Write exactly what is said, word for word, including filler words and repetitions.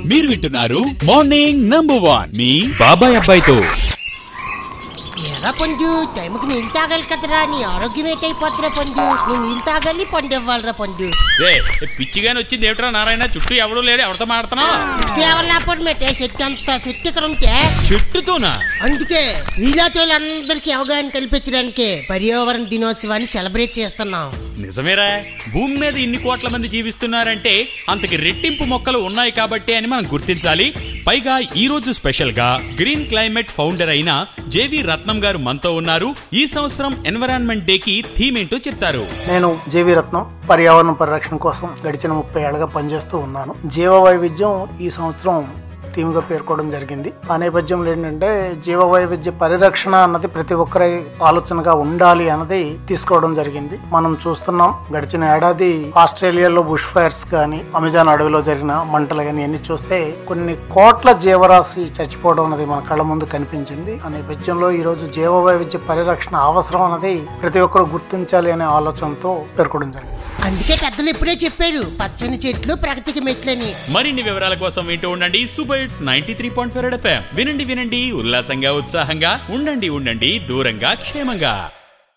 మీరు వింటున్నారు morning number one మీ బాబాయ్ అబ్బాయితో. ఎరా పండు, టైంకి నీళ్ళు తాగాలి కదరా, నీ ఆరోగ్యం ఏటైపోతురా పండు. నువ్వు నీళ్ళు తాగాలి, పండు ఇవ్వాలరా పండు. పిచ్చిగాని వచ్చింది ఏమిట్రా నారాయణ, చుట్టూ ఎవడూ లేడు, ఎవరితో మాడుతున్నావు? చుట్టూ ఎవరు లేకపోవడం మేటే, చెట్టు అంతా చెట్టు ఇక్కడ ఉంటే చెట్టుతోనా? అందుకే వీళ్ళందరికీ అవగాహన కల్పించడానికి పర్యావరణ దినోత్సవాన్ని సెలబ్రేట్ చేస్తున్నాం. నిజమేరా, భూమి మీద ఇన్ని కోట్ల మంది జీవిస్తున్నారంటే అంతకి రెట్టింపు మొక్కలు ఉన్నాయి కాబట్టి అని మనం గుర్తించాలి. పైగా ఈ రోజు స్పెషల్ గా గ్రీన్ క్లైమేట్ ఫౌండర్ అయిన జేవి రత్నం గారు మనతో ఉన్నారు. ఈ సంవత్సరం ఎన్విరాన్మెంట్ డే కి థీమ్ ఏంటో చెప్తారు. నేను జేవి రత్నం, పర్యావరణ పరిరక్షణ కోసం గడిచిన ముప్పై ఏళ్ళగా పనిచేస్తూ ఉన్నాను. జీవ వైవిధ్యం ఈ సంవత్సరం థీమ్ గా పేర్కోవడం జరిగింది. ఆ నేపథ్యంలో ఏంటంటే జీవ వైవిధ్య పరిరక్షణ అన్నది ప్రతి ఒక్కరి ఆలోచనగా ఉండాలి అన్నది తీసుకోవడం జరిగింది. మనం చూస్తున్నాం, గడిచిన ఏడాది ఆస్ట్రేలియాలో బుష్ ఫైర్స్ గానీ, అమెజాన్ అడవిలో జరిగిన మంటలు గానీ అన్ని చూస్తే కొన్ని కోట్ల జీవరాశి చచ్చిపోవడం అనేది మన కళ్ళ ముందు కనిపించింది. ఆ నేపథ్యంలో ఈ రోజు జీవ వైవిధ్య పరిరక్షణ అవసరం అన్నది ప్రతి ఒక్కరు గుర్తించాలి అనే ఆలోచనతో పేర్కోవడం జరిగింది. అందుకే పెద్దలు ఇప్పుడే చెప్పారు, పచ్చని చెట్లు ప్రగతికి మెట్లని. మరిన్ని వివరాల కోసం వింటూ ఉండండి super hits ninety three point five FM. వినండి వినండి ఉల్లాసంగా, ఉత్సాహంగా ఉండండి ఉండండి దూరంగా క్షేమంగా.